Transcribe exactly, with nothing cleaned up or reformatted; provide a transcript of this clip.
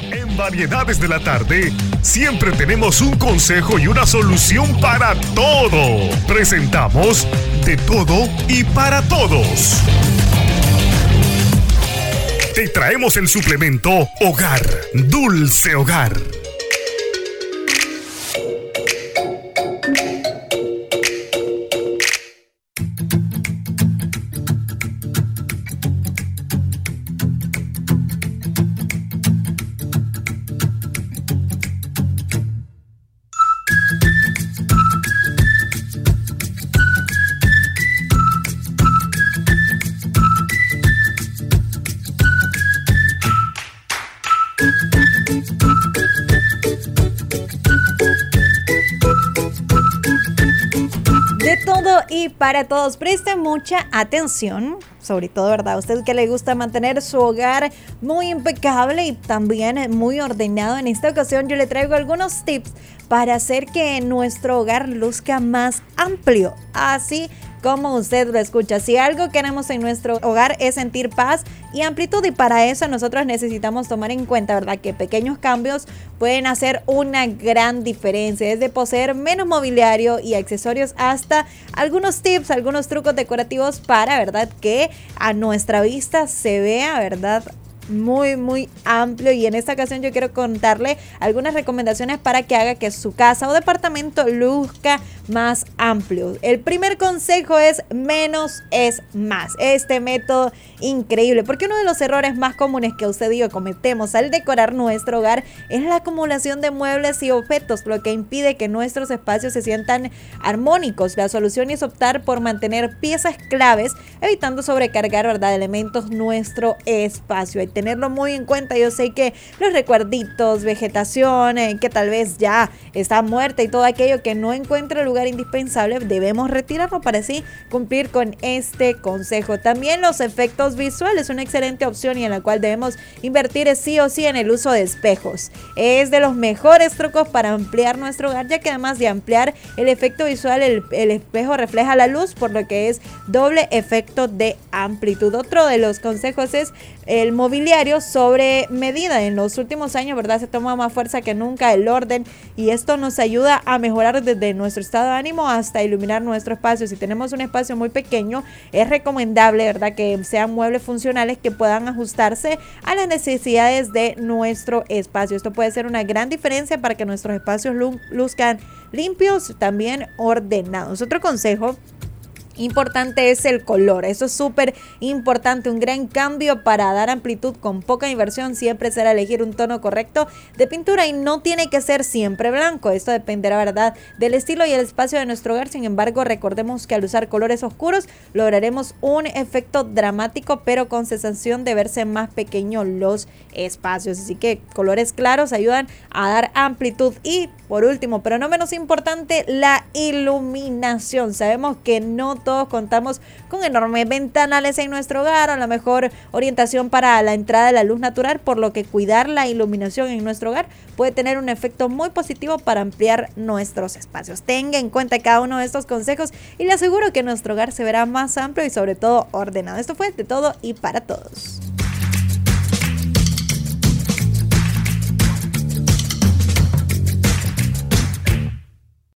En Variedades de la Tarde, siempre tenemos un consejo y una solución para todo. Presentamos De Todo y Para Todos. Te traemos el suplemento Hogar, Dulce Hogar. Y para todos, presten mucha atención, sobre todo, ¿verdad? Usted que le gusta mantener su hogar muy impecable y también muy ordenado. En esta ocasión yo le traigo algunos tips para hacer que nuestro hogar luzca más amplio, así como usted lo escucha. Si algo queremos en nuestro hogar es sentir paz y amplitud, y para eso nosotros necesitamos tomar en cuenta, ¿verdad?, que pequeños cambios pueden hacer una gran diferencia, desde poseer menos mobiliario y accesorios hasta algunos tips, algunos trucos decorativos para, ¿verdad?, que a nuestra vista se vea, ¿verdad?, muy muy amplio. Y en esta ocasión yo quiero contarle algunas recomendaciones para que haga que su casa o departamento luzca más amplio. El primer consejo es: menos es más. Este método increíble, porque uno de los errores más comunes que usted y yo cometemos al decorar nuestro hogar es la acumulación de muebles y objetos, lo que impide que nuestros espacios se sientan armónicos. La solución es optar por mantener piezas claves, evitando sobrecargar, ¿verdad?, elementos nuestro espacio. Hay que tenerlo muy en cuenta. Yo sé que los recuerditos, vegetación, eh, que tal vez ya está muerta y todo aquello que no encuentra lugar indispensable, debemos retirarlo para así cumplir con este consejo. También los efectos visuales, una excelente opción y en la cual debemos invertir sí o sí en el uso de espejos. Es de los mejores trucos para ampliar nuestro hogar, ya que además de ampliar el efecto visual, el, el espejo refleja la luz, por lo que es doble efecto de amplitud. Otro de los consejos es el mobiliario sobre medida. En los últimos años, ¿verdad?, se toma más fuerza que nunca el orden, y esto nos ayuda a mejorar desde nuestro estado de ánimo hasta iluminar nuestro espacio. Si tenemos un espacio muy pequeño, es recomendable, ¿verdad?, que sean muebles funcionales que puedan ajustarse a las necesidades de nuestro espacio. Esto puede ser una gran diferencia para que nuestros espacios luzcan limpios, también ordenados. Otro consejo importante es el color. Eso es súper importante. Un gran cambio para dar amplitud con poca inversión siempre será elegir un tono correcto de pintura, y no tiene que ser siempre blanco. Esto dependerá, ¿verdad?, del estilo y el espacio de nuestro hogar. Sin embargo, recordemos que al usar colores oscuros lograremos un efecto dramático, pero con sensación de verse más pequeños los espacios. Así que colores claros ayudan a dar amplitud. Y por último, pero no menos importante, la iluminación. Sabemos que no todos contamos con enormes ventanales en nuestro hogar o la mejor orientación para la entrada de la luz natural, por lo que cuidar la iluminación en nuestro hogar puede tener un efecto muy positivo para ampliar nuestros espacios. Tenga en cuenta cada uno de estos consejos y le aseguro que nuestro hogar se verá más amplio y sobre todo ordenado. Esto fue De Todo y Para Todos.